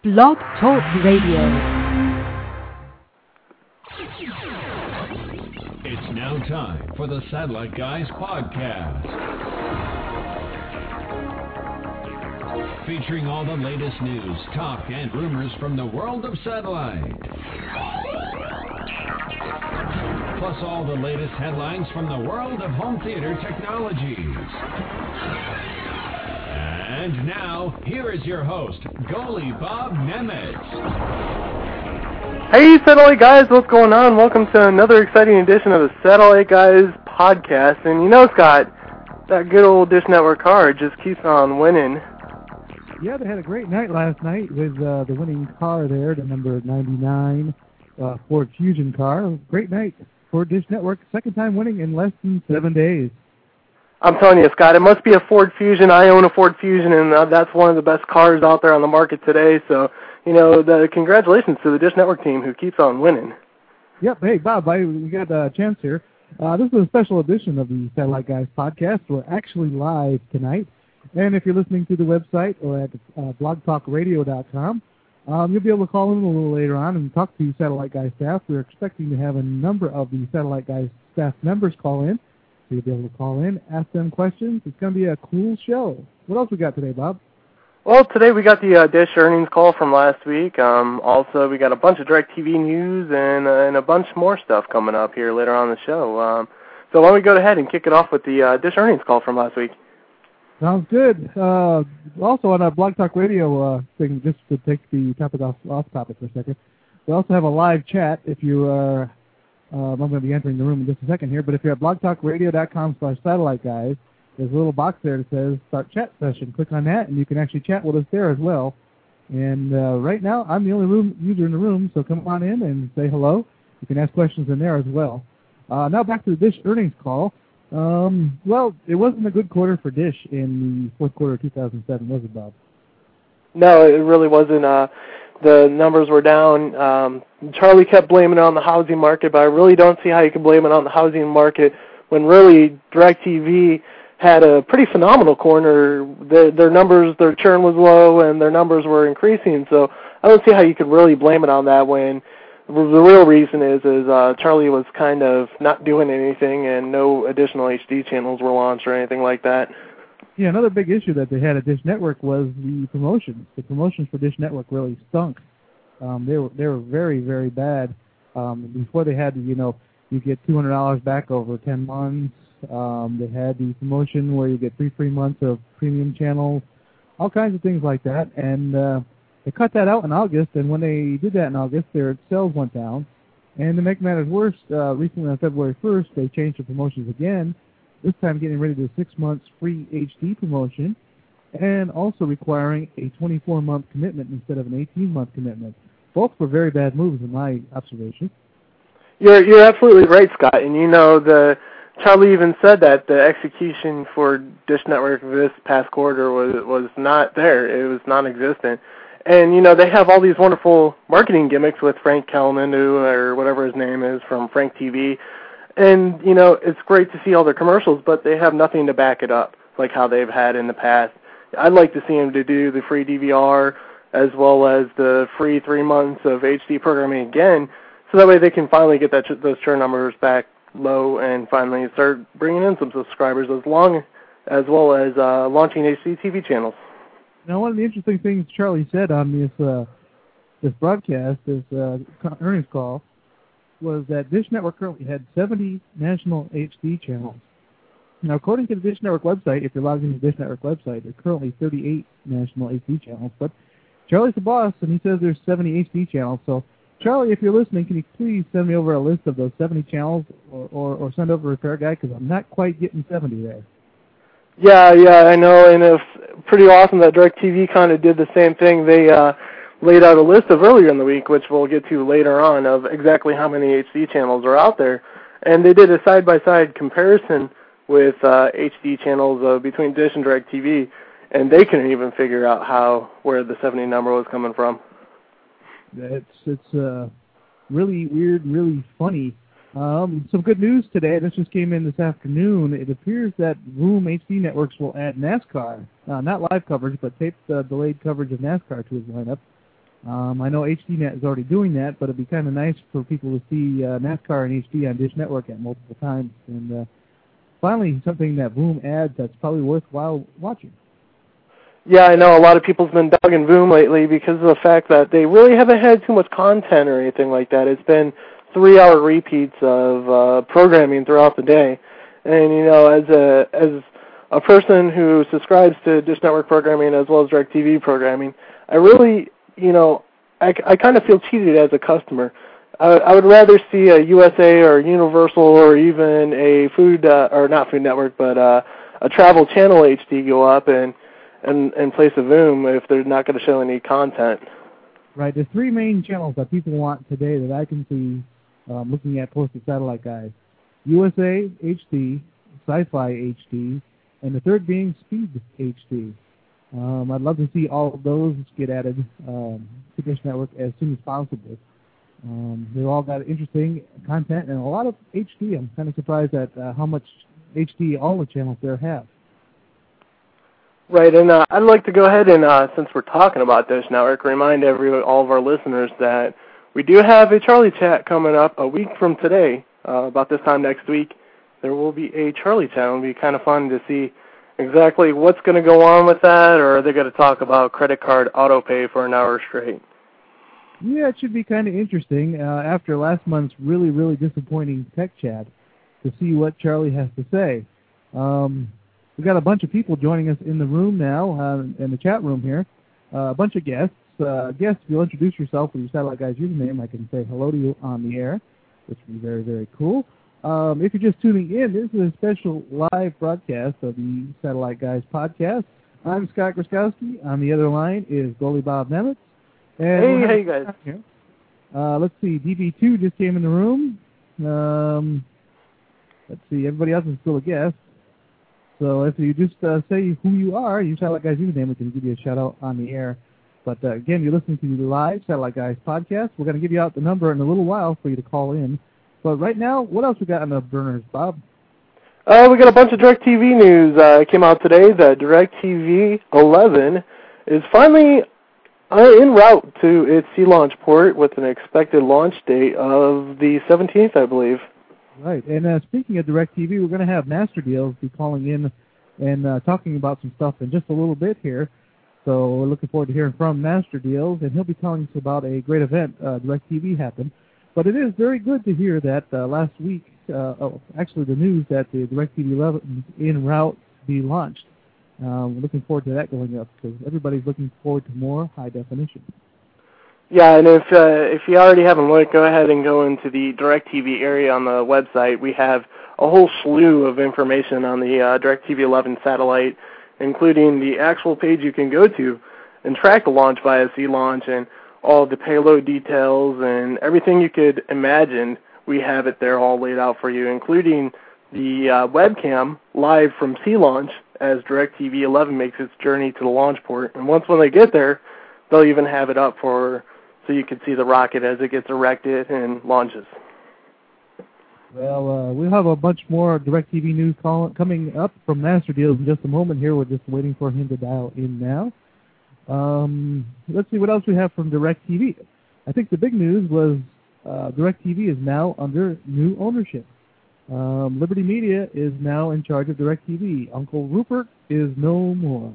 Blog Talk Radio. It's now time for the Satellite Guys podcast. Featuring all the latest news, talk, and rumors from the world of satellite. Plus all the latest headlines from the world of home theater technologies. And now, here is your host, Goalie Bob Nemitz. Hey, Satellite Guys, what's going on? Welcome to another exciting edition of the Satellite Guys podcast. And you know, Scott, that good old Dish Network car just keeps on winning. Yeah, they had a great night last night with the winning car there, the number 99 Ford Fusion car. Great night for Dish Network, second time winning in less than 7 days. I'm telling you, Scott, it must be a Ford Fusion. I own a Ford Fusion, and that's one of the best cars out there on the market today. So, you know, congratulations to the Dish Network team who keeps on winning. Yep. Hey, Bob, we got a chance here. This is a special edition of the Satellite Guys podcast. We're actually live tonight. And if you're listening to the website or at blogtalkradio.com, you'll be able to call in a little later on and talk to Satellite Guys staff. We're expecting to have a number of the Satellite Guys staff members call in. So you'll be able to call in, ask them questions. It's going to be a cool show. What else we got today, Bob? Well, today we got the Dish earnings call from last week. Also, we got a bunch of DirecTV news and a bunch more stuff coming up here later on in the show. So why don't we go ahead and kick it off with the Dish earnings call from last week? Sounds good. Also on our Blog Talk Radio thing, just to take the topic off topic for a second, we also have a live chat if you are... I'm going to be entering the room in just a second here, but if you're at blogtalkradio.com/satellite guys, there's a little box there that says Start Chat Session. Click on that, and you can actually chat with us there as well. And right now, I'm the only user in the room, so come on in and say hello. You can ask questions in there as well. Now back to the Dish earnings call. Well, it wasn't a good quarter for Dish in the fourth quarter of 2007, was it, Bob? No, it really wasn't. The numbers were down. Charlie kept blaming it on the housing market, but I really don't see how you can blame it on the housing market when really DirecTV had a pretty phenomenal quarter. Their numbers, their churn was low, and their numbers were increasing. So I don't see how you could really blame it on that when the real reason is Charlie was kind of not doing anything, and no additional HD channels were launched or anything like that. Yeah, another big issue that they had at Dish Network was the promotions. The promotions for Dish Network really stunk. They were very, very bad. Before they had, you get $200 back over 10 months. They had the promotion where you get 3 free months of premium channels, all kinds of things like that. And they cut that out in August, and when they did that in August, their sales went down. And to make matters worse, recently on February 1st, they changed the promotions again, this time getting rid of the 6 months free HD promotion and also requiring a 24-month commitment instead of an 18-month commitment. Both were very bad moves in my observation. You're absolutely right, Scott. And Charlie even said that the execution for Dish Network this past quarter was not there. It was non-existent. And, they have all these wonderful marketing gimmicks with Frank Kelman, or whatever his name is, from Frank TV. And, it's great to see all their commercials, but they have nothing to back it up, like how they've had in the past. I'd like to see them to do the free DVR as well as the free 3 months of HD programming again, so that way they can finally get those churn numbers back low and finally start bringing in some subscribers as well as launching HD TV channels. Now, one of the interesting things Charlie said on this broadcast, this earnings call, was that Dish Network currently had 70 national HD channels. Now, according to the Dish Network website, if you're logged into the Dish Network website, there are currently 38 national HD channels. But Charlie's the boss, and he says there's 70 HD channels. So, Charlie, if you're listening, can you please send me over a list of those 70 channels or send over a repair guy, because I'm not quite getting 70 there. Yeah, I know, and it's pretty awesome that DirecTV kind of did the same thing. They laid out a list of earlier in the week, which we'll get to later on, of exactly how many HD channels are out there. And they did a side-by-side comparison with HD channels between Dish and DirecTV, and they couldn't even figure out where the 70 number was coming from. It's really weird, really funny. Some good news today. This just came in this afternoon. It appears that Room HD Networks will add NASCAR, not live coverage, but taped delayed coverage of NASCAR to his lineup. I know HDNet is already doing that, but it'd be kind of nice for people to see NASCAR in HD on Dish Network at multiple times. And finally, something that Boom adds that's probably worthwhile watching. Yeah, I know a lot of people's been dogging Boom lately because of the fact that they really haven't had too much content or anything like that. It's been 3-hour repeats of programming throughout the day. And, you know, as a person who subscribes to Dish Network programming as well as DirecTV programming, I really, you know, I kind of feel cheated as a customer. I would rather see a USA or Universal or even a or not Food Network, but a Travel Channel HD go up and place of Boom if they're not going to show any content. Right. There's 3 main channels that people want today that I can see looking at Posted Satellite Guys. USA HD, Sci-Fi HD, and the third being Speed HD. I'd love to see all of those get added to Dish Network as soon as possible. They've all got interesting content and a lot of HD. I'm kind of surprised at how much HD all the channels there have. Right, and I'd like to go ahead and, since we're talking about Dish Network, remind all of our listeners that we do have a Charlie Chat coming up a week from today. About this time next week, there will be a Charlie Chat. It'll be kind of fun to see exactly what's going to go on with that, or are they going to talk about credit card auto pay for an hour straight? Yeah, it should be kind of interesting after last month's really, really disappointing Tech Chat to see what Charlie has to say. We've got a bunch of people joining us in the room now, in the chat room here. A bunch of guests. Guests, if you'll introduce yourself with your Satellite Guys username, I can say hello to you on the air, which would be very, very cool. If you're just tuning in, this is a special live broadcast of the Satellite Guys podcast. I'm Scott Groskowski. On the other line is Goalie Bob Nemitz. And hey guys. Here. Let's see, DB2 just came in the room. Let's see, everybody else is still a guest. So if you just say who you are, you Satellite Guys username, we can give you a shout out on the air. But again, you're listening to the live Satellite Guys podcast. We're going to give you out the number in a little while for you to call in. But right now, what else we got on the burners, Bob? We got a bunch of DirecTV news came out today. That DirecTV 11 is finally en route to its sea launch port with an expected launch date of the 17th, I believe. Right. And speaking of DirecTV, we're going to have Master Deals be calling in and talking about some stuff in just a little bit here. So we're looking forward to hearing from Master Deals, and he'll be telling us about a great event DirecTV happened. But it is very good to hear that last week, actually the news that the DirecTV 11 is en route to be launched. We're looking forward to that going up because everybody's looking forward to more high definition. Yeah, and if you already haven't looked, go ahead and go into the DirecTV area on the website. We have a whole slew of information on the DirecTV 11 satellite, including the actual page you can go to and track the launch via sea launch and all the payload details and everything you could imagine. We have it there all laid out for you, including the webcam live from sea launch as DirecTV 11 makes its journey to the launch port. And when they get there, they'll even have it up so you can see the rocket as it gets erected and launches. Well, we'll have a bunch more DirecTV news coming up from Master Deals in just a moment here. We're just waiting for him to dial in now. Let's see what else we have from DirecTV. I think the big news was DirecTV is now under new ownership. Liberty Media is now in charge of DirecTV. Uncle Rupert is no more.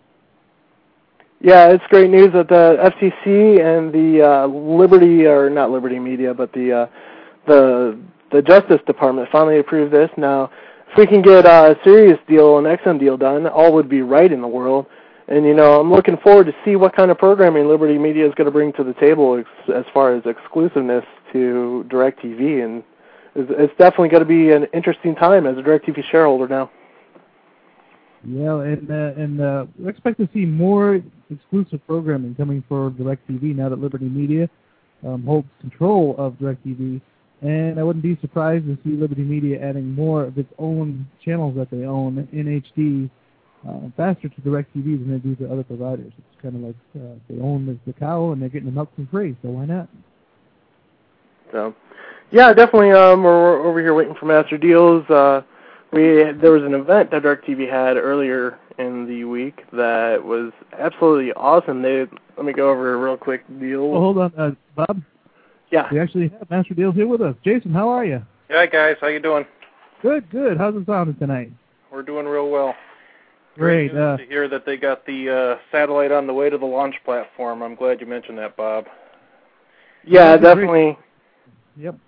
Yeah, it's great news that the FCC and the Liberty, or not Liberty Media, but the Justice Department finally approved this. Now, if we can get a Sirius deal, an XM deal done, all would be right in the world. And, you know, I'm looking forward to see what kind of programming Liberty Media is going to bring to the table as far as exclusiveness to DirecTV. And it's definitely going to be an interesting time as a DirecTV shareholder now. Yeah, and we expect to see more exclusive programming coming for DirecTV now that Liberty Media holds control of DirecTV. And I wouldn't be surprised to see Liberty Media adding more of its own channels that they own in HD faster to DirecTV than they do to other providers. It's kind of like they own the cow and they're getting the milk for free, so why not? So, yeah, definitely. We're over here waiting for Master Deals. There was an event that DirecTV had earlier in the week that was absolutely awesome. Let me go over a real quick deal. Oh, hold on, Bob. Yeah. We actually have Master Deals here with us. Jason, how are you? Hi, guys. How you doing? Good, good. How's it sounding tonight? We're doing real well. Great. News to hear that they got the satellite on the way to the launch platform. I'm glad you mentioned that, Bob. Yeah, definitely. Great. Yep.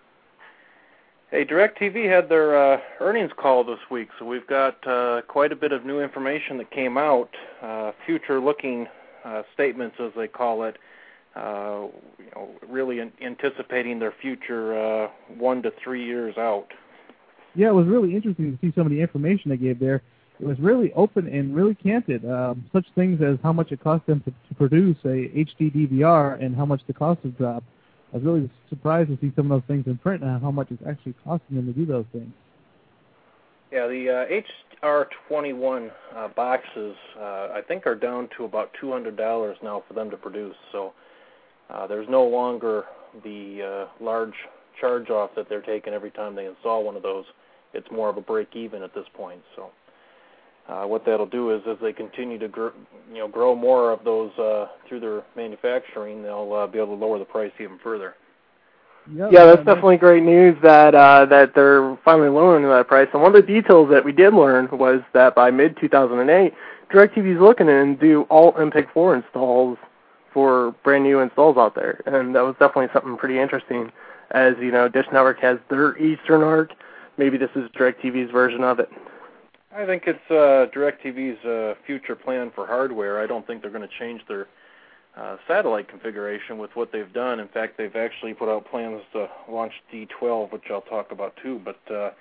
Hey, DirecTV had their earnings call this week, so we've got quite a bit of new information that came out, future-looking statements, as they call it, really anticipating their future 1 to 3 years out. Yeah, it was really interesting to see some of the information they gave there. It was really open and really candid. Such things as how much it cost them to produce a HD DVR and how much the cost has dropped. I was really surprised to see some of those things in print and how much it's actually costing them to do those things. Yeah, the HR21 boxes, I think, are down to about $200 now for them to produce. So there's no longer the large charge-off that they're taking every time they install one of those. It's more of a break-even at this point. So what that'll do is, as they continue to grow more of those through their manufacturing, they'll be able to lower the price even further. Yeah, that's definitely great news that they're finally lowering that price. And one of the details that we did learn was that by mid-2008, DirecTV is looking to do all MPEG-4 installs for brand new installs out there. And that was definitely something pretty interesting. As you know, Dish Network has their Eastern Arc. Maybe this is DirecTV's version of it. I think it's DirecTV's future plan for hardware. I don't think they're going to change their satellite configuration with what they've done. In fact, they've actually put out plans to launch D12, which I'll talk about too. But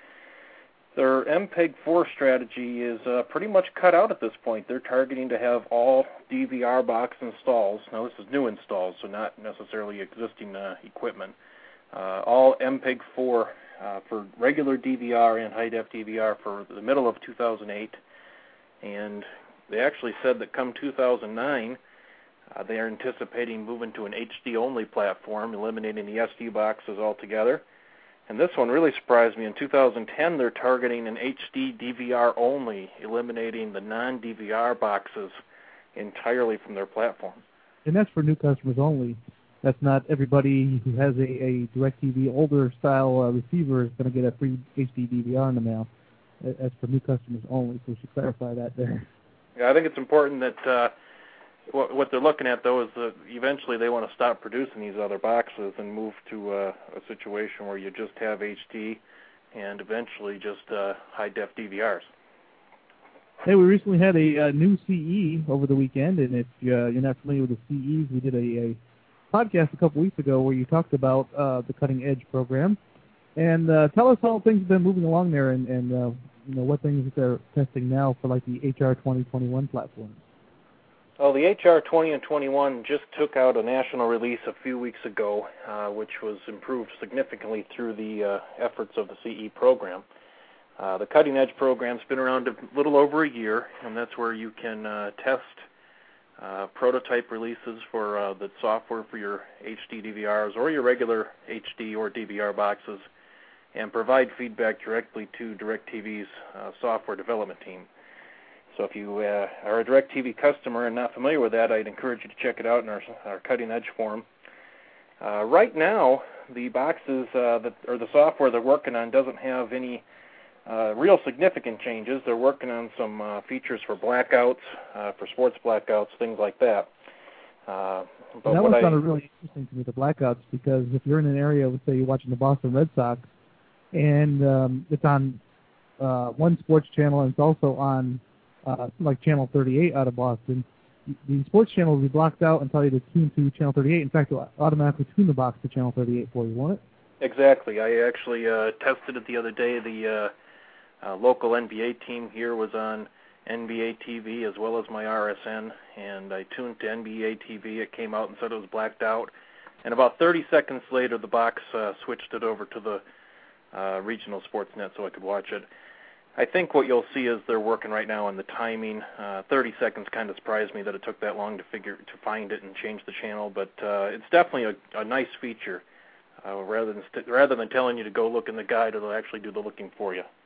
their MPEG-4 strategy is pretty much cut out at this point. They're targeting to have all DVR box installs. Now, this is new installs, so not necessarily existing equipment. All MPEG-4 for regular DVR and high-def DVR for the middle of 2008. And they actually said that come 2009, they are anticipating moving to an HD-only platform, eliminating the SD boxes altogether. And this one really surprised me. In 2010, they're targeting an HD DVR only, eliminating the non-DVR boxes entirely from their platform. And that's for new customers only. That's not everybody who has a DirecTV older style receiver is going to get a free HD DVR in the mail. That's for new customers only, so we should clarify that there. Yeah, I think it's important that what they're looking at, though, is that eventually they want to stop producing these other boxes and move to a situation where you just have HD and eventually just high-def DVRs. Hey, we recently had a new CE over the weekend, and if you're not familiar with the CEs, we did a podcast a couple weeks ago where you talked about the Cutting Edge program. And tell us how things have been moving along there and what things they're testing now for like the HR 2021 platform. Well, the HR 20 and 21 just took out a national release a few weeks ago, which was improved significantly through the efforts of the CE program. The Cutting Edge program's been around a little over a year, and that's where you can test prototype releases for the software for your HD DVRs or your regular HD or DVR boxes and provide feedback directly to DirecTV's software development team. So if you are a DirecTV customer and not familiar with that, I'd encourage you to check it out in our Cutting Edge forum. Right now, the boxes or the software they're working on doesn't have any real significant changes. They're working on some features for blackouts, for sports blackouts, things like that. But that one sounded really interesting to me, the blackouts, because if you're in an area, let's say you're watching the Boston Red Sox, and it's on one sports channel and it's also on like Channel 38 out of Boston, the sports channel will be blocked out and tell you to tune to Channel 38. In fact, it'll automatically tune the box to Channel 38 for you, won't it? Exactly. I actually tested it the other day. The local NBA team here was on NBA TV as well as my RSN, and I tuned to NBA TV. It came out and said it was blacked out. And about 30 seconds later, the box switched it over to the regional sports net so I could watch it. I think what you'll see is they're working right now on the timing. 30 seconds kind of surprised me that it took that long to find it and change the channel, but it's definitely a nice feature. Rather than telling you to go look in the guide, it'll actually do the looking for you.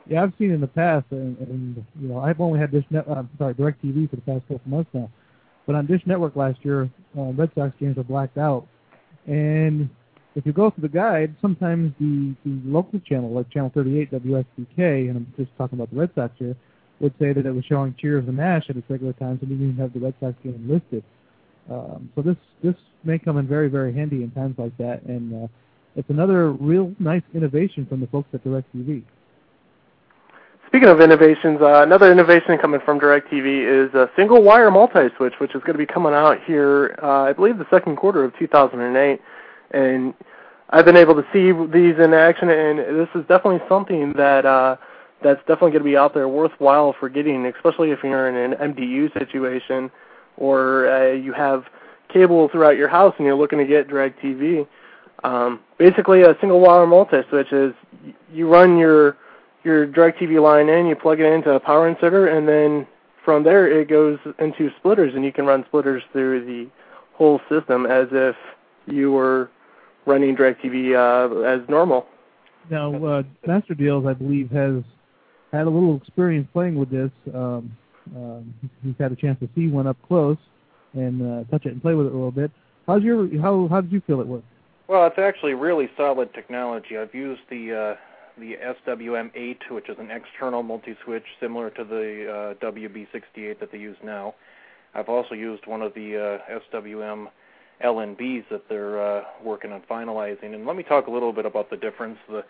Yeah, I've seen in the past, and you know, I've only had DirecTV for the past couple months now. But on Dish Network last year, Red Sox games are blacked out, and if you go through the guide, sometimes the local channel, like Channel 38 WSBK, and I'm just talking about the Red Sox here, would say that it was showing Cheers and Nash at its regular times, and didn't even have the Red Sox game listed. So this may come in very, very handy in times like that, and it's another real nice innovation from the folks at DirecTV. Speaking of innovations, another innovation coming from DirecTV is a single-wire multi-switch, which is going to be coming out here, I believe, the second quarter of 2008. And I've been able to see these in action, and this is definitely something that that's definitely going to be out there worthwhile for getting, especially if you're in an MDU situation or you have cable throughout your house and you're looking to get DirecTV. Basically, a single-wire multi-switch is you run your DirecTV line in, you plug it into a power inserter, and then from there it goes into splitters, and you can run splitters through the whole system as if you were running DirecTV as normal. Now, Master Deals, I believe, has had a little experience playing with this. He's had a chance to see one up close and touch it and play with it a little bit. How did you feel it worked? Well, it's actually really solid technology. I've used the SWM8, which is an external multi-switch similar to the WB68 that they use now. I've also used one of the SWM LNBs that they're working on finalizing. And let me talk a little bit about the difference. The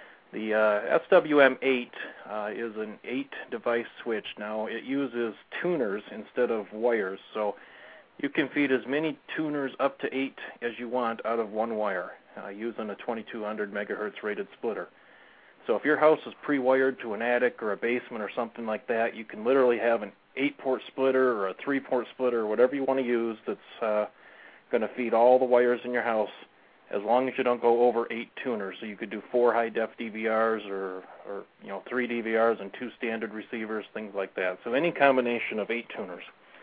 SWM8 is an 8-device switch. Now, it uses tuners instead of wires, so you can feed as many tuners up to 8 as you want out of one wire using a 2200 megahertz rated splitter. So if your house is pre-wired to an attic or a basement or something like that, you can literally have an 8-port splitter or a 3-port splitter or whatever you want to use that's going to feed all the wires in your house as long as you don't go over 8 tuners. So you could do 4 high-def DVRs or 3 DVRs and 2 standard receivers, things like that. So any combination of 8 tuners.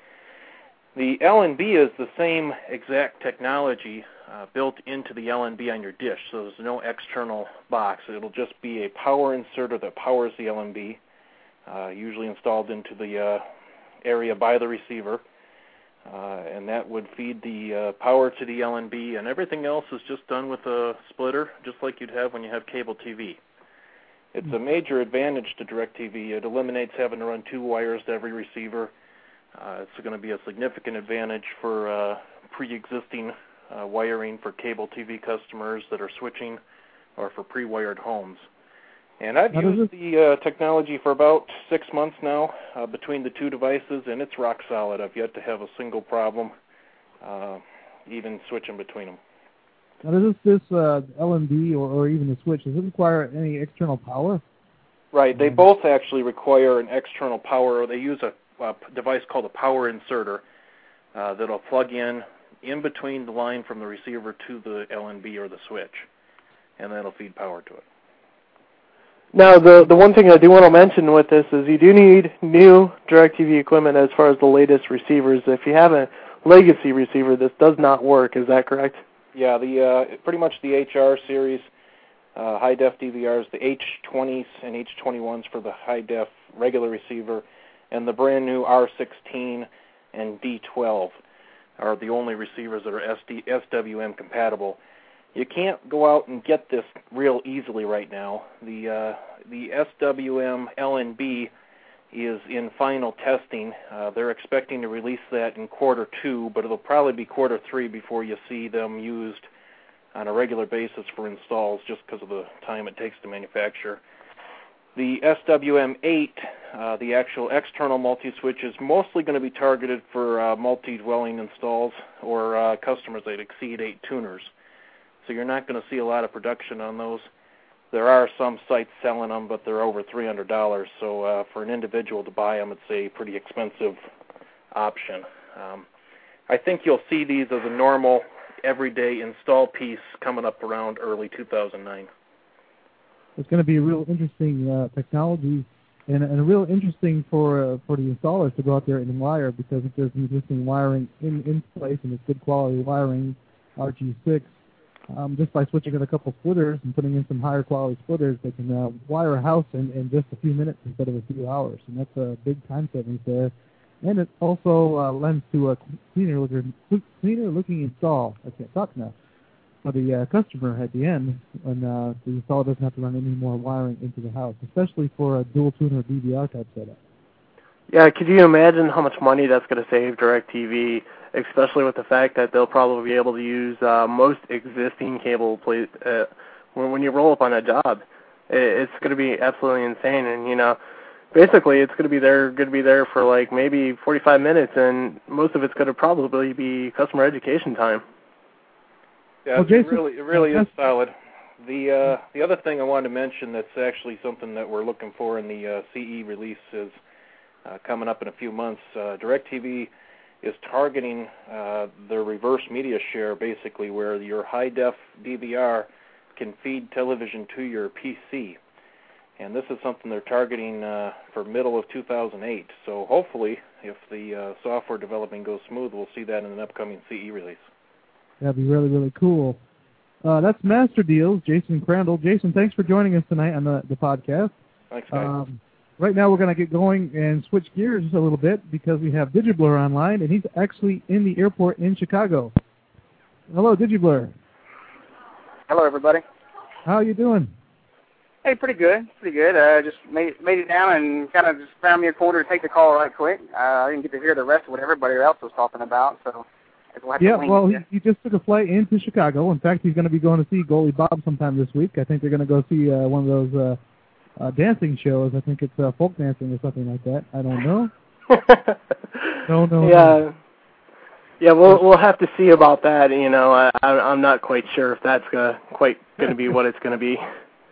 The LNB is the same exact technology built into the LNB on your dish, so there's no external box. It'll just be a power inserter that powers the LNB, usually installed into the area by the receiver, and that would feed the power to the LNB, and everything else is just done with a splitter, just like you'd have when you have cable TV. It's a major advantage to DirecTV. It eliminates having to run 2 wires to every receiver. It's going to be a significant advantage for pre-existing wiring for cable TV customers that are switching or for pre-wired homes. And I've used the technology for about 6 months now between the 2 devices, and it's rock solid. I've yet to have a single problem even switching between them. Now, does this LNB or even the switch, does it require any external power? Right. They both actually require an external power. They use a device called a power inserter that'll plug in between the line from the receiver to the LNB or the switch, and that'll feed power to it. Now, the one thing I do want to mention with this is you do need new DirecTV equipment as far as the latest receivers. If you have a legacy receiver, this does not work. Is that correct? Yeah, pretty much the HR series, high-def DVRs, the H20s and H21s for the high-def regular receiver, and the brand new R16 and D12 are the only receivers that are SWM compatible. You can't go out and get this real easily right now. The SWM LNB is in final testing. They're expecting to release that in quarter 2, but it'll probably be quarter 3 before you see them used on a regular basis for installs just because of the time it takes to manufacture. The SWM8, the actual external multi-switch, is mostly going to be targeted for multi-dwelling installs or customers that exceed 8 tuners. So you're not going to see a lot of production on those. There are some sites selling them, but they're over $300. So for an individual to buy them, it's a pretty expensive option. I think you'll see these as a normal, everyday install piece coming up around early 2009. It's going to be a real interesting technology and real interesting for the installers to go out there and wire, because if there's existing wiring in place and it's good quality wiring, RG6, just by switching in a couple splitters and putting in some higher quality splitters, they can wire a house in just a few minutes instead of a few hours, and that's a big time savings there. And it also lends to a cleaner looking install. I can't talk now. For the customer at the end, when the installer doesn't have to run any more wiring into the house, especially for a dual tuner DVR type setup. Yeah, could you imagine how much money that's going to save DirecTV, especially with the fact that they'll probably be able to use most existing cable when you roll up on a job. It's going to be absolutely insane, and basically it's going to be there for like maybe 45 minutes, and most of it's going to probably be customer education time. Yeah, well, Jason, it really is solid. The other thing I wanted to mention that's actually something that we're looking for in the CE release is coming up in a few months. DirecTV is targeting the reverse media share, basically, where your high-def DVR can feed television to your PC. And this is something they're targeting for middle of 2008. So hopefully, if the software development goes smooth, we'll see that in an upcoming CE release. That'd be really, really cool. That's Master Deals, Jason Crandall. Jason, thanks for joining us tonight on the podcast. Thanks, guys. Right now we're going to get going and switch gears a little bit because we have DigiBlur online, and he's actually in the airport in Chicago. Hello, DigiBlur. Hello, everybody. How are you doing? Hey, pretty good. Just made it down and kind of just found me a corner to take the call right quick. I didn't get to hear the rest of what everybody else was talking about, so yeah, well, he just took a flight into Chicago. In fact, he's going to be going to see Goalie Bob sometime this week. I think they're going to go see one of those dancing shows. I think it's folk dancing or something like that. I don't know. No. Yeah, we'll have to see about that. I'm not quite sure if that's quite going to be what it's going to be.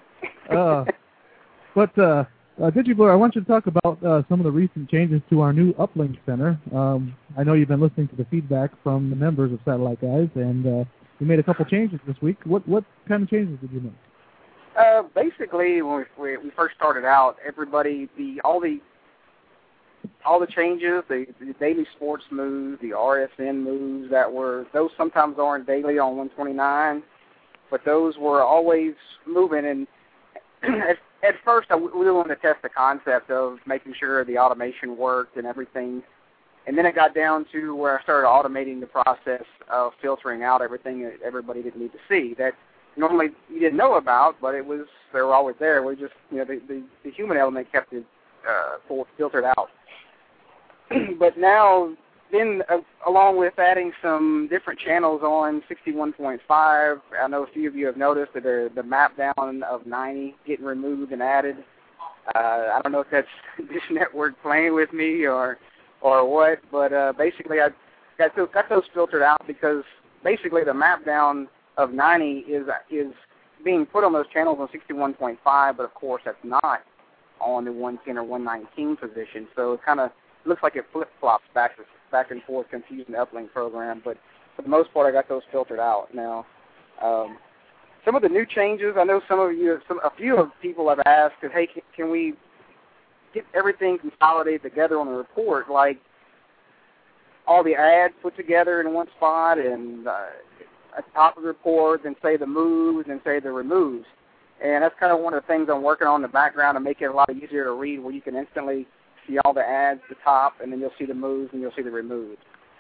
But DigiBlur, I want you to talk about some of the recent changes to our new Uplink Center. I know you've been listening to the feedback from the members of Satellite Guys, and you made a couple changes this week. What kind of changes did you make? Basically, when we first started out, everybody, all the changes, the daily sports moves, the RSN moves those sometimes aren't daily on 129, but those were always moving. And at first, we wanted to test the concept of making sure the automation worked and everything. And then it got down to where I started automating the process of filtering out everything that everybody didn't need to see. That normally you didn't know about, but they were always there. We just, the human element kept it filtered out. But now, then along with adding some different channels on 61.5, I know a few of you have noticed that the map down of 90 getting removed and added. I don't know if that's Dish Network playing with me or what, but basically I got those filtered out because basically the map down of 90 is being put on those channels on 61.5, but of course that's not on the 110 or 119 position, so it kind of looks like it flip-flops back and forth, confusing the uplink program, but for the most part I got those filtered out now. Some of the new changes, I know a few of people have asked, hey, can we get everything consolidated together on the report, like all the ads put together in one spot and at the top of the report, then say the moves and say the removes. And that's kind of one of the things I'm working on in the background to make it a lot easier to read, where you can instantly see all the ads at the top, and then you'll see the moves and you'll see the removes.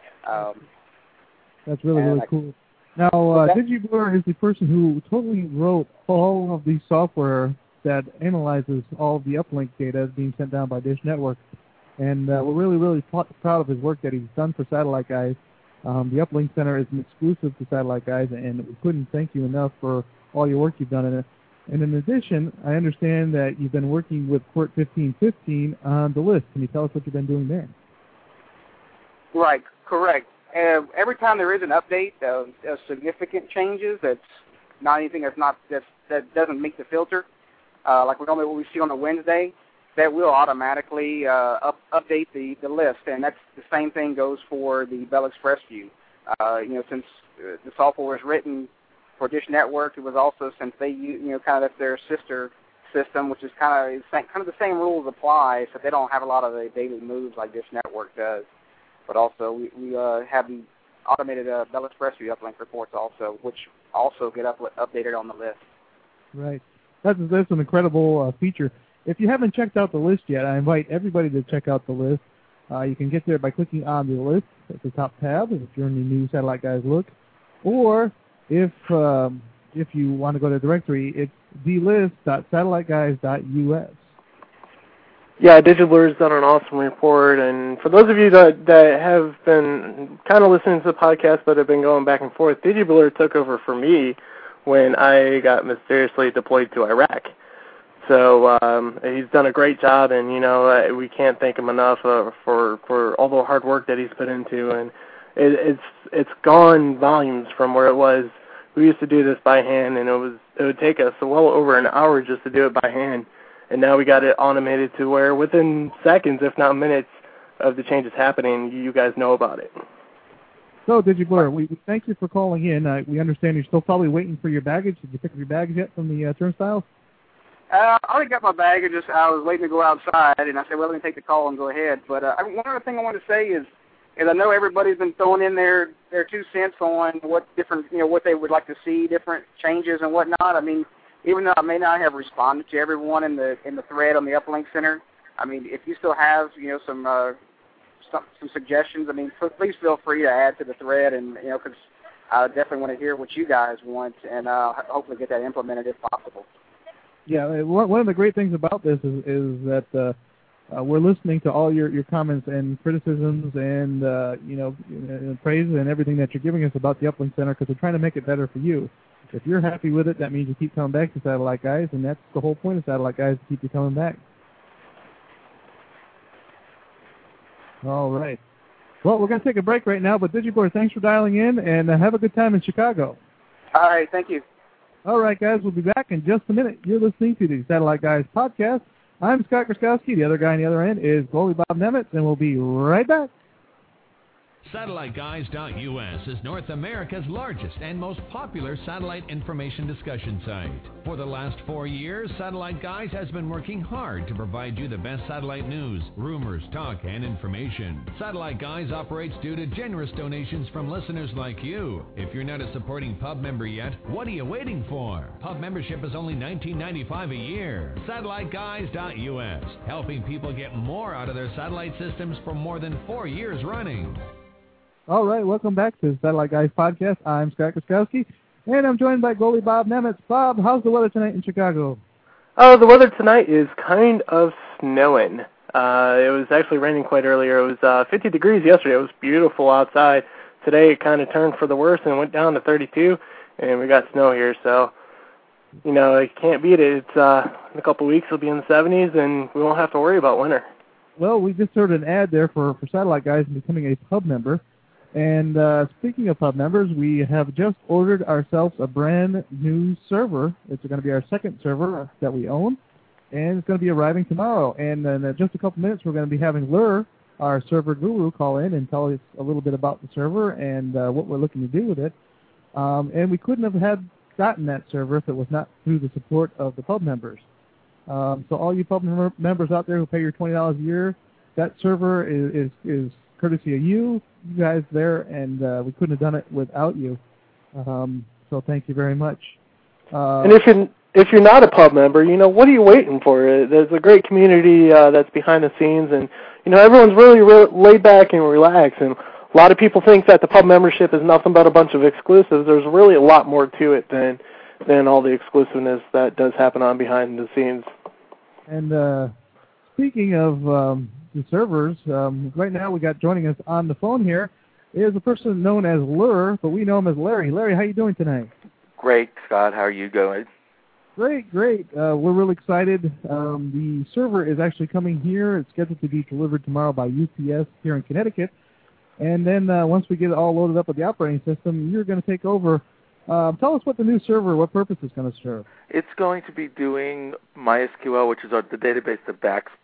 That's really cool. Now, DigiBlur is the person who totally wrote all of the software that analyzes all of the uplink data being sent down by Dish Network. And we're really, really proud of his work that he's done for Satellite Guys. The Uplink Center is an exclusive to Satellite Guys, and we couldn't thank you enough for all your work you've done in it. And in addition, I understand that you've been working with Port 1515 on the list. Can you tell us what you've been doing there? Right, correct. Every time there is an update of significant changes, that's not anything that doesn't meet the filter, like what we see on a Wednesday, that will automatically update the list, and that's the same thing goes for the Bell Express View. Since the software was written for Dish Network, it was also, since they kind of that's their sister system, which is kind of the same rules apply, so they don't have a lot of the daily moves like Dish Network does. But also we have the automated Bell Express View uplink reports also, which also get updated on the list. Right. That's an incredible feature. If you haven't checked out the list yet, I invite everybody to check out the list. You can get there by clicking on the list at the top tab if you're in the new Satellite Guys look. Or if you want to go to the directory, it's thelist.satelliteguys.us. Yeah, DigiBlur's done an awesome report, and for those of you that have been kind of listening to the podcast but have been going back and forth, DigiBlur took over for me when I got mysteriously deployed to Iraq. So he's done a great job, and we can't thank him enough for all the hard work that he's put into, and it's gone volumes from where it was. We used to do this by hand, and it would take us well over an hour just to do it by hand. And now we got it automated to where within seconds, if not minutes, of the changes happening, you guys know about it. So, DigiBlur, we thank you for calling in. We understand you're still probably waiting for your baggage. Did you pick up your baggage yet from the turnstiles? I already got my baggage. I was waiting to go outside, and I said, well, let me take the call and go ahead. But one other thing I want to say is I know everybody's been throwing in their 2 cents on what different, what they would like to see, different changes and whatnot. I mean, even though I may not have responded to everyone in the thread on the Uplink Center, I mean, if you still have some suggestions, I mean, please feel free to add to the thread, and because I definitely want to hear what you guys want, and hopefully get that implemented if possible. Yeah, one of the great things about this is that we're listening to all your comments and criticisms and praises and everything that you're giving us about the Uplink Center, because we're trying to make it better for you. If you're happy with it, that means you keep coming back to Satellite Guys, and that's the whole point of Satellite Guys, to keep you coming back. All right. Well, we're going to take a break right now, but DigiBlur, thanks for dialing in, and have a good time in Chicago. All right, thank you. All right, guys, we'll be back in just a minute. You're listening to the Satellite Guys podcast. I'm Scott Kraskowski. The other guy on the other end is Goalie Bob Nemitz, and we'll be right back. SatelliteGuys.us is North America's largest and most popular satellite information discussion site. For the last 4 years, Satellite Guys has been working hard to provide you the best satellite news, rumors, talk, and information. Satellite Guys operates due to generous donations from listeners like you. If you're not a supporting pub member yet, what are you waiting for? Pub membership is only $19.95 a year. SatelliteGuys.us, helping people get more out of their satellite systems for more than 4 years running. All right, welcome back to the Satellite Guys podcast. I'm Scott Kraskowski, and I'm joined by Goalie Bob Nemitz. Bob, how's the weather tonight in Chicago? The weather tonight is kind of snowing. It was actually raining quite earlier. It was 50 degrees yesterday. It was beautiful outside. Today it kind of turned for the worse and went down to 32, and we got snow here. So, I can't beat it. It's in a couple of weeks it'll be in the 70s, and we won't have to worry about winter. Well, we just heard an ad there for Satellite Guys and becoming a pub member. And speaking of pub members, we have just ordered ourselves a brand new server. It's going to be our second server that we own, and it's going to be arriving tomorrow. And in just a couple minutes, we're going to be having Lur, our server guru, call in and tell us a little bit about the server and what we're looking to do with it. And we couldn't have gotten that server if it was not through the support of the pub members. So all you pub members out there who pay your $20 a year, that server is courtesy of you guys there, and we couldn't have done it without you. So thank you very much. And if you're not a pub member, what are you waiting for? There's a great community that's behind the scenes, and everyone's really laid back and relaxed. And a lot of people think that the pub membership is nothing but a bunch of exclusives. There's really a lot more to it than all the exclusiveness that does happen on behind the scenes. And speaking of the servers, right now we got joining us on the phone here is a person known as Lur, but we know him as Larry. Larry, how you doing tonight? Great, Scott. How are you going? Great. We're really excited. The server is actually coming here. It's scheduled to be delivered tomorrow by UPS here in Connecticut. And then once we get it all loaded up with the operating system, you're going to take over. Tell us what the new server, what purpose it's going to serve. It's going to be doing MySQL, which is the database that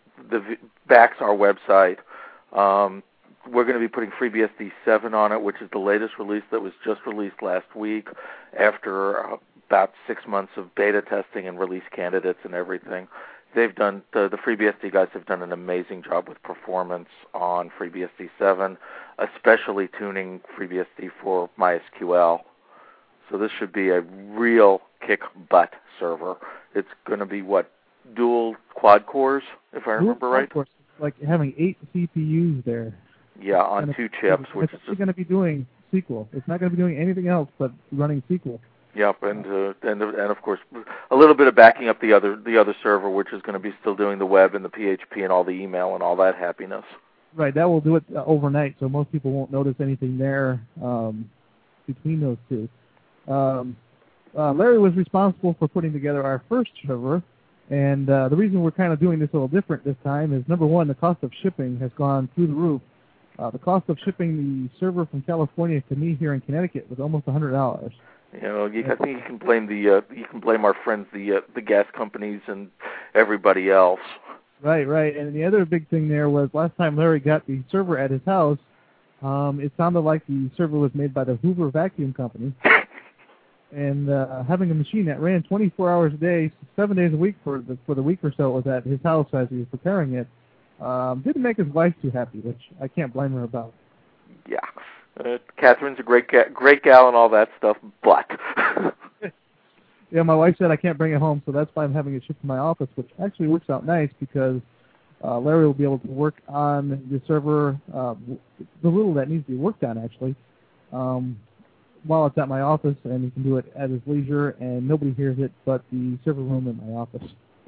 backs our website. We're going to be putting FreeBSD 7 on it, which is the latest release that was just released last week after about 6 months of beta testing and release candidates and everything. they've done the FreeBSD guys have done an amazing job with performance on FreeBSD 7, especially tuning FreeBSD for MySQL. So this should be a real kick-butt server. It's going to be, dual quad cores, if I remember right? Cores, like having 8 CPUs there. Yeah, on 2 chips. It's going to be doing SQL. It's not going to be doing anything else but running SQL. Yep, and of course a little bit of backing up the other server, which is going to be still doing the web and the PHP and all the email and all that happiness. Right, that will do it overnight, so most people won't notice anything there between those two. Larry was responsible for putting together our first server, and the reason we're kind of doing this a little different this time is, number one, the cost of shipping has gone through the roof. The cost of shipping the server from California to me here in Connecticut was almost $100. I think you can blame our friends, the gas companies and everybody else. Right. And the other big thing there was last time Larry got the server at his house, it sounded like the server was made by the Hoover Vacuum Company. And having a machine that ran 24 hours a day, 7 days a week for the week or so it was at his house as he was preparing it, didn't make his wife too happy, which I can't blame her about. Yeah. Catherine's a great gal and all that stuff, but... Yeah, my wife said I can't bring it home, so that's why I'm having it shipped to my office, which actually works out nice because Larry will be able to work on the server, the little that needs to be worked on, actually, while it's at my office, and he can do it at his leisure, and nobody hears it but the server room in my office.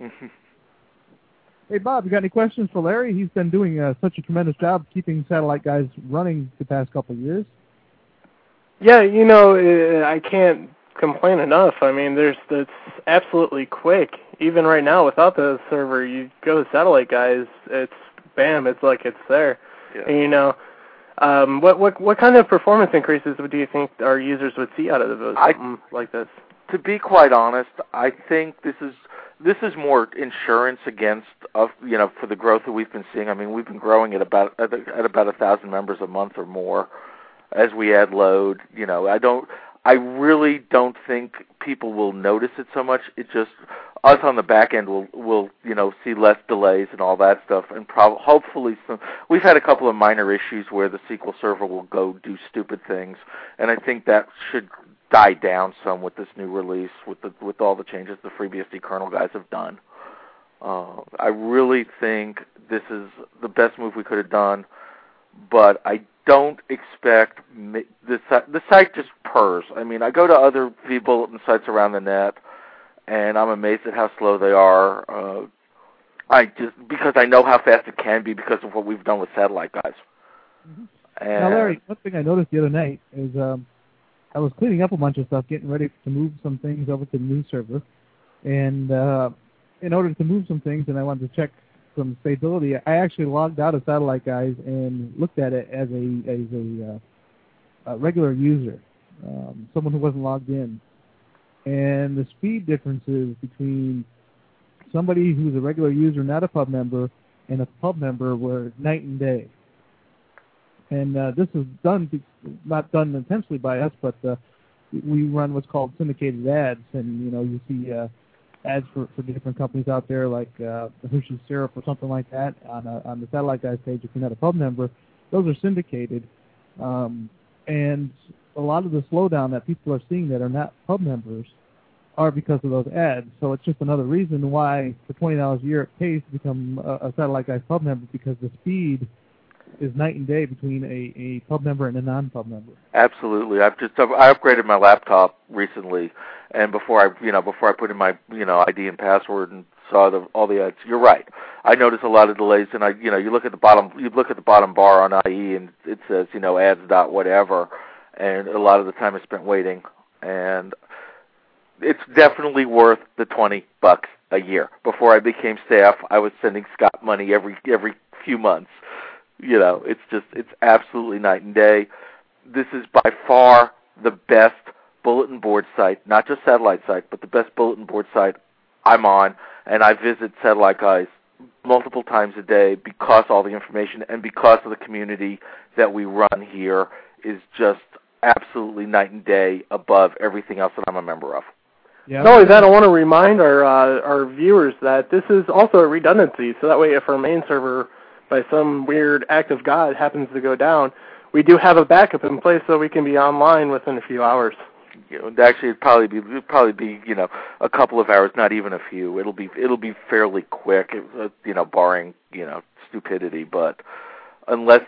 Hey, Bob, you got any questions for Larry? He's been doing such a tremendous job keeping Satellite Guys running the past couple of years. Yeah, I can't complain enough. I mean, it's absolutely quick. Even right now, without the server, you go to Satellite Guys, it's bam, it's like it's there. Yeah. And, what kind of performance increases do you think our users would see out of something like this? To be quite honest, I think this is more insurance against for the growth that we've been seeing. I mean, we've been growing at about 1,000 members a month or more as we add load. I really don't think people will notice it so much. It just us on the back end will see less delays and all that stuff, and hopefully we've had a couple of minor issues where the SQL Server will go do stupid things, and I think that should die down some with this new release, with all the changes the FreeBSD kernel guys have done. I really think this is the best move we could have done, but I don't expect the site just purrs. I mean, I go to other vBulletin sites around the net, and I'm amazed at how slow they are. Because I know how fast it can be because of what we've done with Satellite Guys. Mm-hmm. Now, Larry, one thing I noticed the other night is I was cleaning up a bunch of stuff, getting ready to move some things over to the new server, and in order to move some things, and I wanted to check some stability, I actually logged out of Satellite Guys and looked at it as a regular user, someone who wasn't logged in. And the speed differences between somebody who's a regular user, not a pub member, and a pub member were night and day. And this is not done intentionally by us, but we run what's called syndicated ads, and you see ads for different companies out there, like Hershey's syrup or something like that on the Satellite Guys page. If you're not a pub member, those are syndicated, and a lot of the slowdown that people are seeing that are not pub members are because of those ads. So it's just another reason why for $20 a year it pays to become a Satellite Guys pub member, because the speed is night and day between a pub member and a non-pub member. Absolutely. I upgraded my laptop recently, and before I put in my ID and password and saw all the ads, you're right. I noticed a lot of delays, and you look at the bottom bar on IE, and it says ads dot whatever, and a lot of the time I spent waiting, and it's definitely worth the $20 a year. Before I became staff, I was sending Scott money every few months. It's absolutely night and day. This is by far the best bulletin board site, not just satellite site, but the best bulletin board site I'm on, and I visit Satellite Guys multiple times a day because all the information and because of the community that we run here is just absolutely night and day above everything else that I'm a member of. Yeah. Not only that, I want to remind our viewers that this is also a redundancy, so that way if our main server, by some weird act of God, happens to go down, we do have a backup in place so we can be online within a few hours. Actually, it'd probably be a couple of hours, not even a few. It'll be fairly quick, barring stupidity. But unless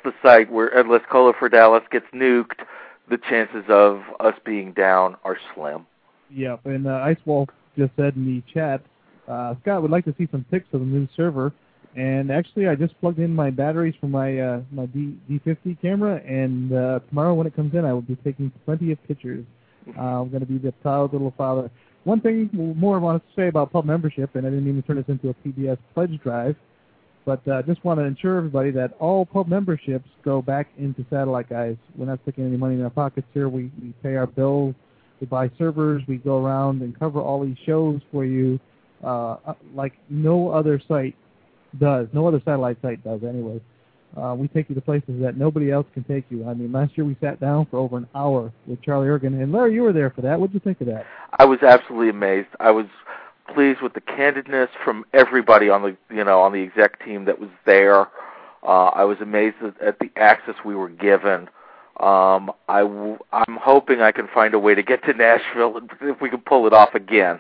Cola for Dallas gets nuked, the chances of us being down are slim. Yeah, and Ice Wolf just said in the chat, Scott would like to see some pics of the new server. And actually, I just plugged in my batteries for my my D50 camera, and tomorrow when it comes in, I will be taking plenty of pictures. I'm going to be the proud little father. One thing more I wanted to say about pub membership, and I didn't even turn this into a PBS pledge drive, but just want to ensure everybody that all pub memberships go back into Satellite Guys. We're not sticking any money in our pockets here. We pay our bills, we buy servers, we go around and cover all these shows for you like no other site does. No other satellite site does anyway. We take you to places that nobody else can take you. I mean, last year we sat down for over an hour with Charlie Ergen, and Larry, you were there for that. What did you think of that? I was absolutely amazed. I was pleased with the candidness from everybody on the exec team that was there. I was amazed at the access we were given. I'm hoping I can find a way to get to Nashville if we can pull it off again.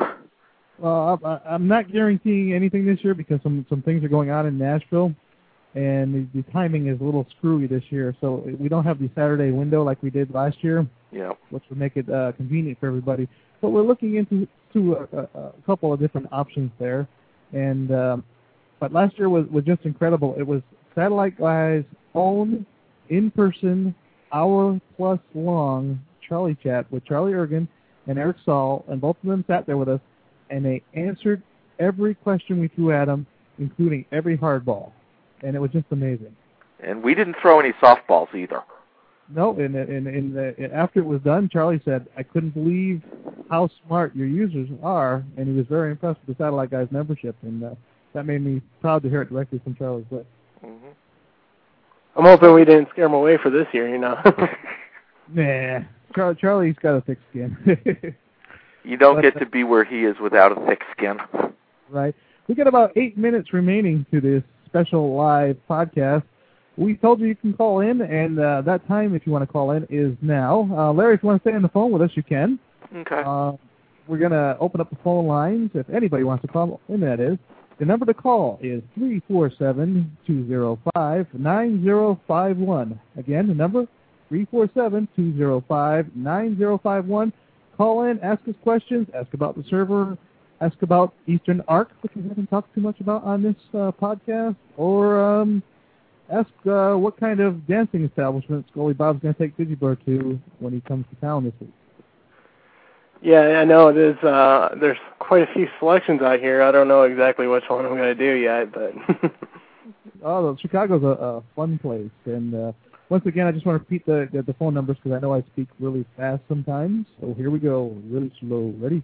Well, I'm not guaranteeing anything this year because some things are going on in Nashville, and the timing is a little screwy this year. So we don't have the Saturday window like we did last year, which would make it convenient for everybody. But we're looking into a couple of different options there. And but last year was just incredible. It was Satellite Guys' own in-person, hour-plus long Charlie chat with Charlie Ergen and Eric Saul, and both of them sat there with us. And they answered every question we threw at them, including every hardball. And it was just amazing. And we didn't throw any softballs either. No, and after it was done, Charlie said, I couldn't believe how smart your users are, and he was very impressed with the Satellite Guys membership, and that made me proud to hear it directly from Charlie's lips. Mm-hmm. I'm hoping we didn't scare him away for this year, Nah, Charlie's got a thick skin. You don't get to be where he is without a thick skin. Right. We got about 8 minutes remaining to this special live podcast. We told you can call in, and that time, if you want to call in, is now. Larry, if you want to stay on the phone with us, you can. Okay. We're going to open up the phone lines, if anybody wants to call in, that is. The number to call is 347-205-9051. Again, the number, 347-205-9051. Call in, ask us questions, ask about the server, ask about Eastern Arc, which we haven't talked too much about on this podcast, or ask what kind of dancing establishment Scully Bob's going to take Digibird to when he comes to town this week. Yeah, I know there's quite a few selections out here. I don't know exactly which one I'm going to do yet, but... Chicago's a fun place, and... once again, I just want to repeat the phone numbers because I know I speak really fast sometimes. So here we go, really slow. Ready?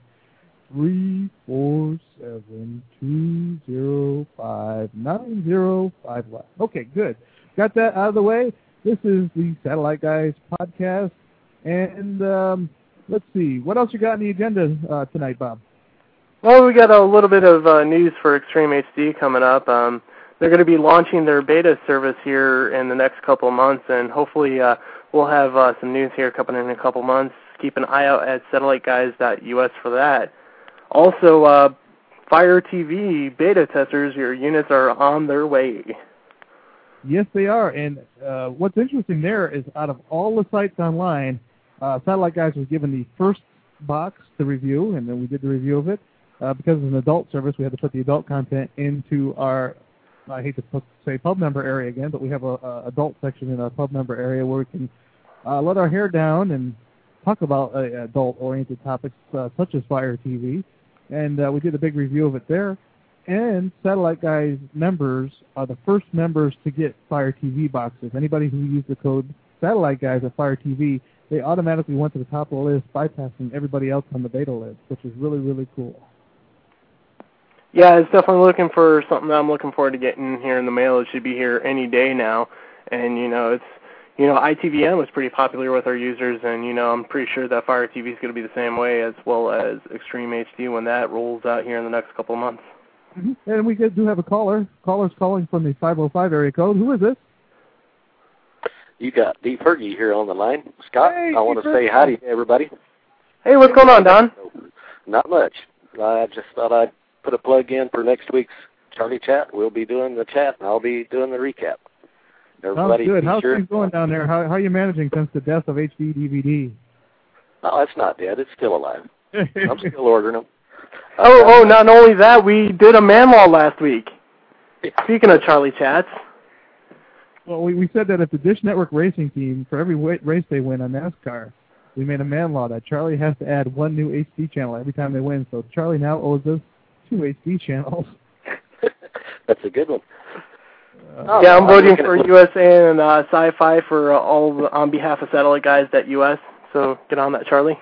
347-205-9051. Okay, good. Got that out of the way. This is the Satellite Guys podcast. And let's see. What else you got on the agenda tonight, Bob? Well, we got a little bit of news for Extreme HD coming up. They're going to be launching their beta service here in the next couple of months, and hopefully we'll have some news here coming in a couple of months. Keep an eye out at satelliteguys.us for that. Also, Fire TV beta testers, your units are on their way. Yes, they are. And what's interesting there is out of all the sites online, Satellite Guys was given the first box to review, and then we did the review of it. Because it's an adult service, we had to put the adult content into our... I hate to say pub member area again, but we have a adult section in our pub member area where we can let our hair down and talk about adult-oriented topics such as Fire TV. And we did a big review of it there. And Satellite Guys members are the first members to get Fire TV boxes. Anybody who used the code Satellite Guys at Fire TV, they automatically went to the top of the list, bypassing everybody else on the beta list, which is really, really cool. Yeah, it's definitely looking for something that I'm looking forward to getting here in the mail. It should be here any day now. And, ITVN was pretty popular with our users, and, I'm pretty sure that Fire TV is going to be the same way, as well as Extreme HD when that rolls out here in the next couple of months. Mm-hmm. And we do have a caller. Caller's calling from the 505 area code. Who is this? You got D. Fergie here on the line. Scott, hey, I want to say hi to everybody. Hey, what's going on, Don? Not much. I just thought I'd put a plug in for next week's Charlie Chat. We'll be doing the chat, and I'll be doing the recap. Everybody, sounds good. How's sure. things going down there? How are you managing since the death of HD DVD? No, it's not dead. It's still alive. I'm still ordering them. Not only that, we did a man law last week. Speaking of Charlie Chats. Well, we said that if the Dish Network racing team, for every race they win on NASCAR, we made a man law that Charlie has to add one new HD channel every time they win. So Charlie now owes us 2 HD channels. That's a good one. I'm voting for USA and Sci-Fi for on behalf of Satellite Guys at US. So get on that, Charlie.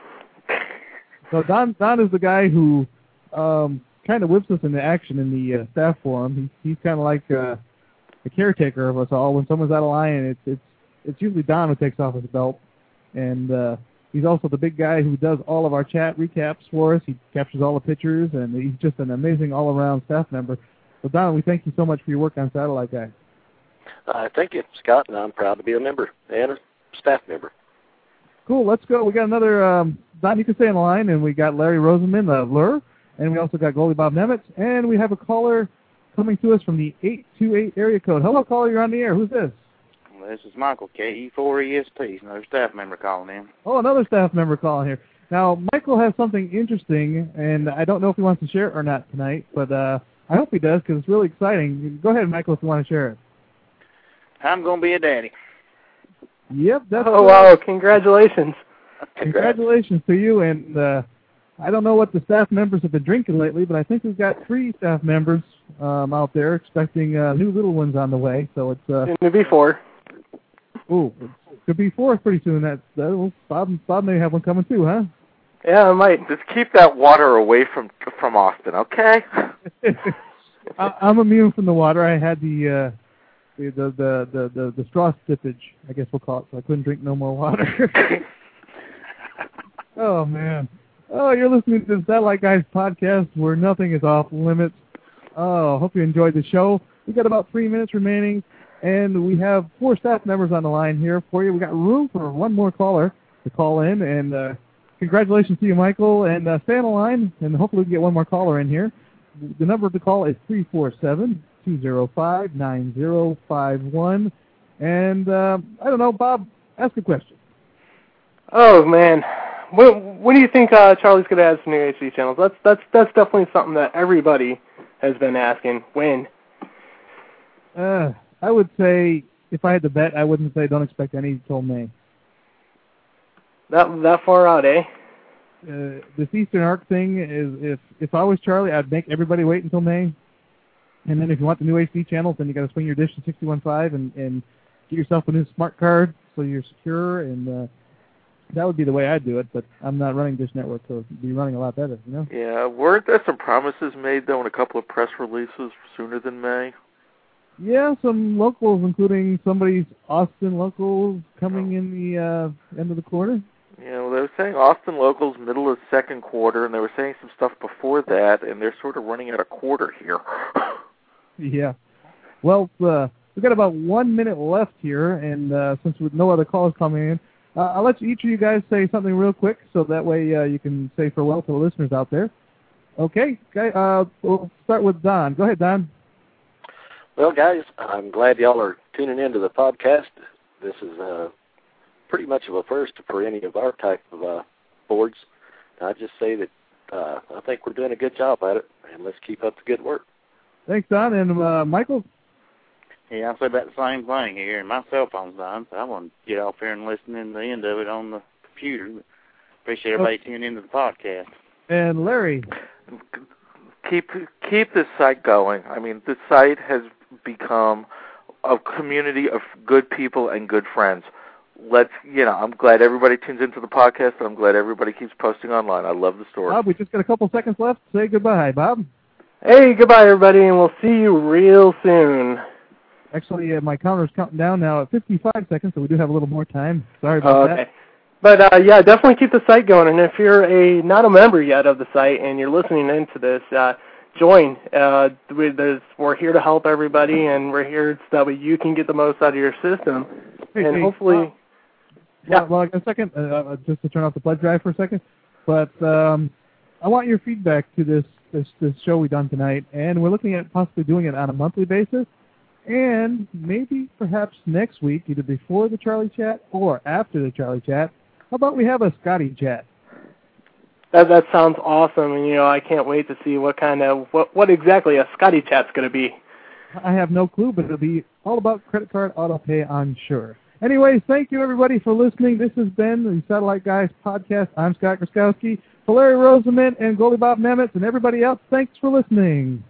So Don is the guy who kind of whips us into action in the staff forum. He's kind of like the caretaker of us all. When someone's out of line, it's usually Don who takes off his belt, and he's also the big guy who does all of our chat recaps for us. He captures all the pictures, and he's just an amazing all-around staff member. So Don, we thank you so much for your work on Satellite Guys. Thank you, Scott, and I'm proud to be a member and a staff member. Cool, let's go. We got another, Don, you can stay in the line, and we got Larry Rosenman of Lure, and we also got Goldie Bob Nemitz, and we have a caller coming to us from the 828 area code. Hello, caller, you're on the air. Who's this? Well, this is Michael, KE4ESP, another staff member calling in. Oh, another staff member calling here. Now, Michael has something interesting, and I don't know if he wants to share it or not tonight, but I hope he does because it's really exciting. Go ahead, Michael, if you want to share it. I'm going to be a daddy. Yep. That's wow, congratulations. Congratulations to you, and I don't know what the staff members have been drinking lately, but I think we've got 3 staff members out there expecting new little ones on the way. So it's soon to be 4. Ooh, it could be 4 pretty soon. Bob may have one coming too, huh? Yeah, I might. Just keep that water away from Austin, okay? I'm immune from the water. I had the straw sippage, I guess we'll call it, so I couldn't drink no more water. Oh, man. Oh, you're listening to the Satellite Guys podcast where nothing is off limits. Oh, hope you enjoyed the show. We've got about 3 minutes remaining, and we have 4 staff members on the line here for you. We got room for one more caller to call in, and congratulations to you, Michael, and stay on the line, and hopefully we can get one more caller in here. The number to call is 347-205-9051, and I don't know, Bob, ask a question. Oh, man. When do you think Charlie's going to add some new HD channels? That's definitely something that everybody has been asking. When? I would say, if I had to bet, I wouldn't say don't expect any until May. That far out, eh? This Eastern Arc thing is, if I was Charlie, I'd make everybody wait until May. And then if you want the new HD channels, then you got to swing your dish to 61.5 and get yourself a new smart card so you're secure, and that would be the way I'd do it, but I'm not running Dish Network, so it'd be running a lot better, you know? Yeah, weren't there some promises made, though, in a couple of press releases sooner than May? Yeah, some locals, including somebody's Austin locals coming in the end of the quarter. Yeah, well, they were saying Austin locals middle of second quarter, and they were saying some stuff before that, and they're sort of running out of quarter here. Yeah. Well, we've got about 1 minute left here, and since with no other calls coming in, I'll let each of you guys say something real quick, so that way you can say farewell to the listeners out there. Okay, we'll start with Don. Go ahead, Don. Well, guys, I'm glad y'all are tuning into the podcast. This is pretty much of a first for any of our type of boards. I just say that I think we're doing a good job at it, and let's keep up the good work. Thanks, Don. And Michael? Yeah, I'll say about the same thing here. My cell phone's dying, so I want to get off here and listen to the end of it on the computer. But appreciate everybody tuning into the podcast. And Larry? Keep this site going. I mean, this site has become a community of good people and good friends. I'm glad everybody tunes into the podcast, and I'm glad everybody keeps posting online. I love the story. Bob, we just got a couple seconds left. Say goodbye, Bob. Hey, goodbye, everybody, and we'll see you real soon. Actually, my counter's counting down now at 55 seconds, so we do have a little more time. Sorry about that. But, yeah, definitely keep the site going. And if you're not a member yet of the site and you're listening into this, join. We're here to help everybody, and we're here so that you can get the most out of your system. Hopefully... Well, a second, just to turn off the blood drive for a second. But I want your feedback to this show we've done tonight, and we're looking at possibly doing it on a monthly basis. And maybe perhaps next week, either before the Charlie Chat or after the Charlie Chat, how about we have a Scotty Chat? That sounds awesome, and I can't wait to see what exactly a Scotty Chat's going to be. I have no clue, but it'll be all about credit card auto pay, I'm sure. Anyways, thank you everybody for listening. This has been the Satellite Guys podcast. I'm Scott Gruskowski. For Larry Rosenman and Goldie Bob Nemitz and everybody else, thanks for listening.